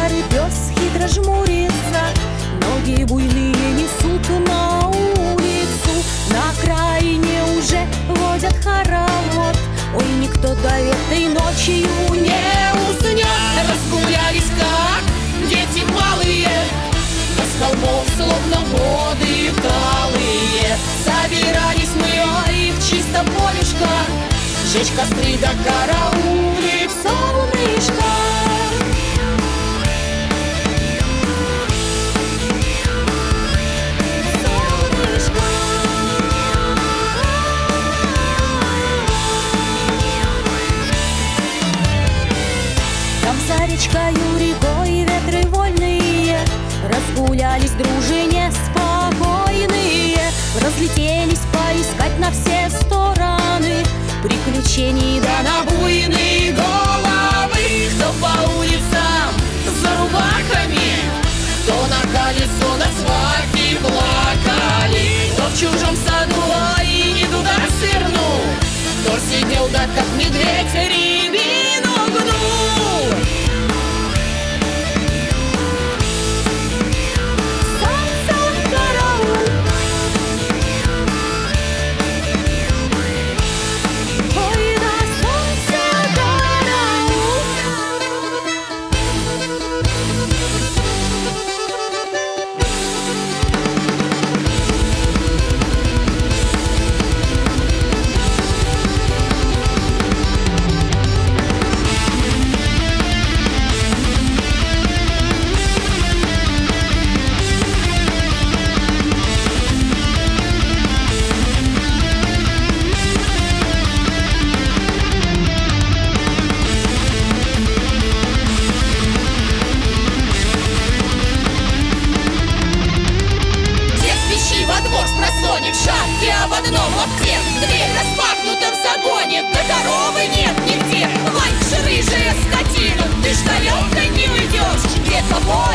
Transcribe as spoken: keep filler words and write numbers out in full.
старый пес хитро жмурится, ноги буйные несут на улицу. На окраине уже водят хоровод, ой, никто до этой ночью не уснет. Разгулялись как дети малые, с холмов словно воды талые. Собирались мы и в чистом полюшко жечь костры да караулить солнышко. Там за речкою рекой ветры вольные разгулялись дружине спокойные, разлетелись поискать на все стороны приключений да на буйные головы. Кто по улицам за рубахами, кто на колесо на свадьбе плакали, кто в чужом саду и не туда свернул, кто сидел да как медведь рябину гнул. В шапке об одном локте, дверь распахнута в загоне, да коровы нет нигде. Мать же рыжая скотина, ты ж далеко не уйдешь, где тобой